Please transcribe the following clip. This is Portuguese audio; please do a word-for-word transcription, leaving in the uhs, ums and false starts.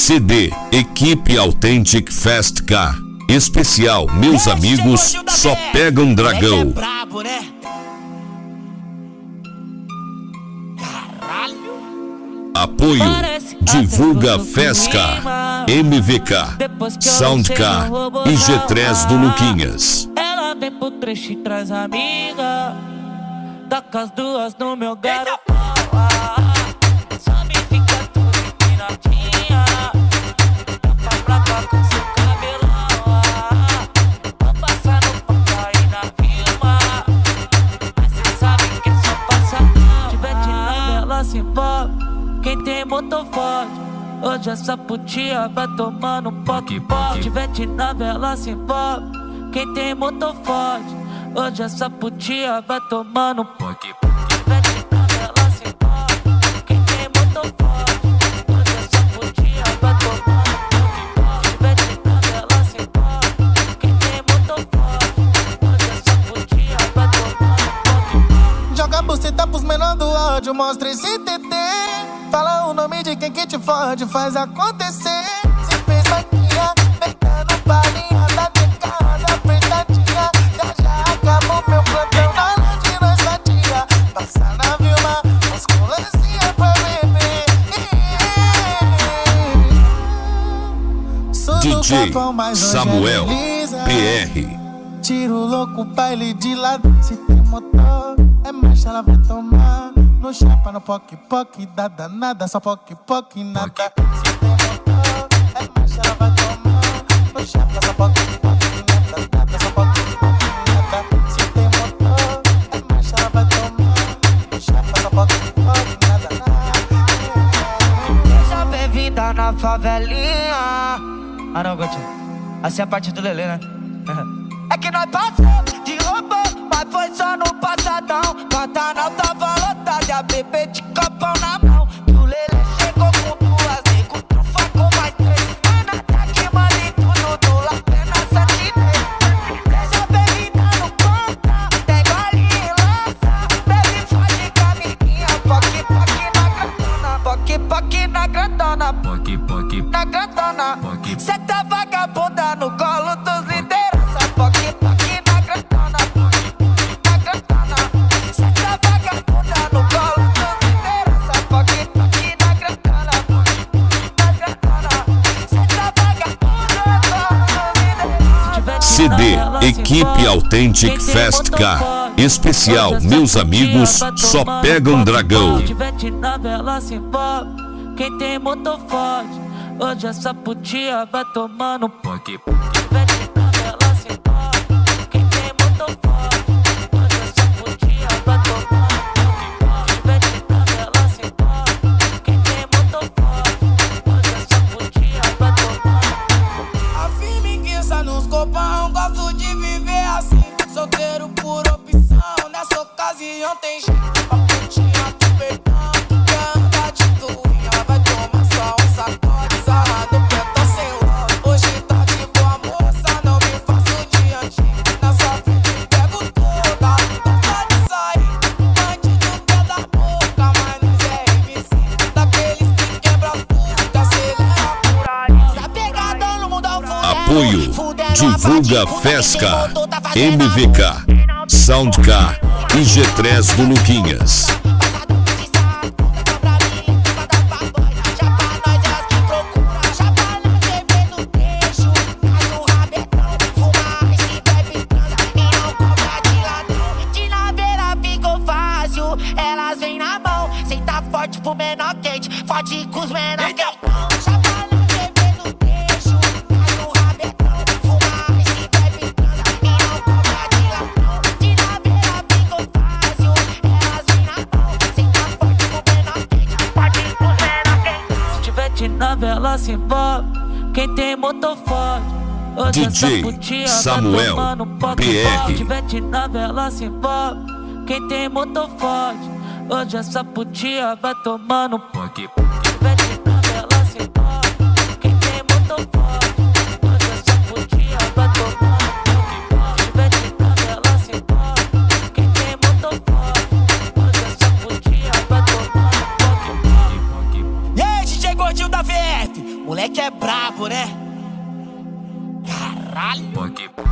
C D Equipe Authentic Fast Car. Especial Meus Amigos Só Pegam Dragão. É brabo, né? Caralho. Apoio Divulga Fescar, M V K, Soundcar e G três do Luquinhas. Ela vem pro trecho e traz amiga, taca as duas no meu garopão. Só me fica tudo empinadinha, tapa pra cá com seu cabelão. Vou passar no ponto aí na firma, mas cê sabe que é só passadão. Tivete na vela se envolve, quem tem motor forte. Hoje essa putinha vai tomando um poque poque. Tivete na vela se envolve, quem tem motor forte. Hoje essa putinha vai tomando um poque poque. Tivete na vela se envolve, quem tem motor forte. Hoje essa putinha vai tomando um poque poque. Tivete na vela se envolve, quem tem motor forte. Hoje essa putinha vai tomando um poque poque. Joga a buceta pros menor do áudio, mostra esse T T. Fala o nome de quem que te fode, faz acontecer. Se fez vaquinha, deitando palhinha, tá de casa apertadinha. Já já acabou meu plantão na hora de nós fatia. Passa na Vilma, as colancinhas pra beber. D J Samuel P R. Tiro louco, baile de lado. Se tem motor, é marcha, ela vai tomar. No chapa, no poque, poque, da danada, só poque, poque, nada. Se tem motor, é marcha, ela vai tomar. No chapa, só poque, poque, nada, nada, só poque, poque, nada. Se tem motor, é marcha, ela vai tomar. No chapa, só poque, poque, nada, nada. Seja bem-vinda na favelinha. Ah não, Gotinha, assim é a parte do Lelê, né? É que nós passamos de roubo, mas foi só no passadão. Pantanal tava lotado e a bebê de copão na mão. E o Lelê chegou com duas, nego trufa com mais três. Ana tá queimando em tudo do La Pena Santinês. Seja bem-vinda no ponta, tem gole e lança. Bebe forte com a amiguinha, poque, poque na grandona. Poque, poque na grandona. Poque, poque na grandona. Poque. Cê tá vagabunda no colo dos liderança. Poque, poque na grandona. Na grandona. Cê tá vagabunda no colo dos liderança. Poque, poque na grandona. Na grandona. Cê tá vagabunda no colo dos liderança. C D Equipe Authentic Fast Car. Especial Meus Amigos Só Pegam Dragão. Tivete na vela se envolve, quem tem motor forte. Hoje essa putinha vai tomando poque. Tivete na vela se envolve, quem tem motor forte. Hoje essa putinha vai tomando poque. Tivete na vela se envolve, quem tem motor forte. Hoje essa putinha vai tomando. A firmiguiça nos copão, gosto de viver assim. Solteiro por opção, nessa ocasião tem jeito. A putinha do perdão, tu quer andar de tuinha, vai tomar só um sacode. Sarra no pé, tô sem logo. Hoje tá de boa, moça, não me faço diante. Na sua frente pego toda, tá de sair. Bandido pé da boca, mas nós é M C. Daqueles que quebra tudo, acelera por aí. Essa pegada no mundo ao Apoio Divulga Fescar, M V K, Soundcar e G três do Luquinhas. Elas vêm na mão, cê tá forte pro menor quente, forte com os menor quente. Na vela se envolve, quem tem motor forte. Hoje D J essa putinha Samuel vai tomando poque, P R. poque. Tivete na vela se envolve, quem tem motor forte. Hoje essa putinha vai tomando poque. Tivete na vela se envolve, quem tem motor forte. Hoje essa putinha vai tomando poque. Tivete na vela se envolve, quem tem motor forte. Hoje essa putinha vai tomando poque. E aí, D J Gordinho da V F, Moleque é brabo, né? Caralho. Pode